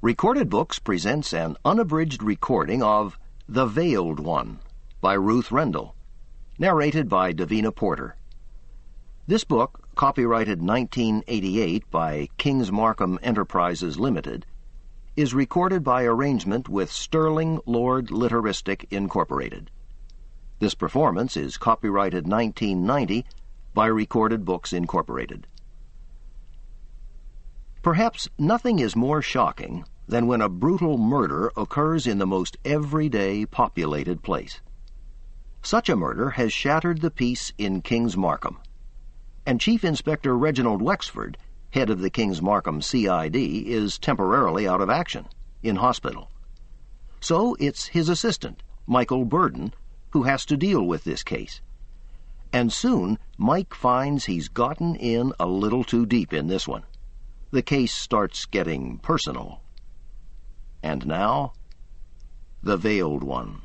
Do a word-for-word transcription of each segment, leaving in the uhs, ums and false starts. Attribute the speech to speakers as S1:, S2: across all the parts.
S1: Recorded Books presents an unabridged recording of The Veiled One by Ruth Rendell, narrated by Davina Porter. This book, copyrighted nineteen eighty-eight by Kings Markham Enterprises Limited, is recorded by arrangement with Sterling Lord Literaristic, Incorporated. This performance is copyrighted nineteen ninety by Recorded Books, Incorporated. Perhaps nothing is more shocking than when a brutal murder occurs in the most everyday, populated place. Such a murder has shattered the peace in Kings Markham, and Chief Inspector Reginald Wexford, head of the Kings Markham C I D, is temporarily out of action, in hospital. So it's his assistant, Michael Burden, who has to deal with this case. And soon, Mike finds he's gotten in a little too deep in this one. The case starts getting personal. And now, The Veiled One.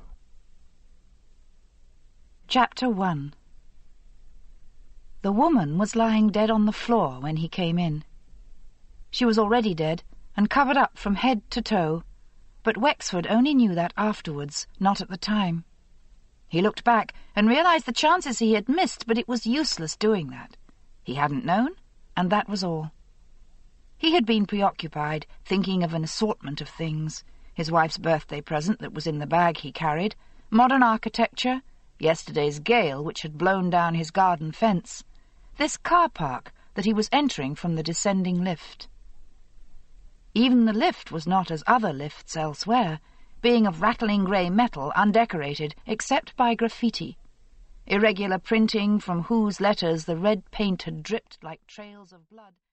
S2: Chapter one. The woman was lying dead on the floor when he came in. She was already dead and covered up from head to toe, but Wexford only knew that afterwards, not at the time. He looked back and realized the chances he had missed, but it was useless doing that. He hadn't known, and that was all. He had been preoccupied, thinking of an assortment of things: his wife's birthday present that was in the bag he carried, modern architecture, yesterday's gale which had blown down his garden fence, this car park that he was entering from the descending lift. Even the lift was not as other lifts elsewhere, being of rattling grey metal, undecorated except by graffiti, irregular printing from whose letters the red paint had dripped like trails of blood.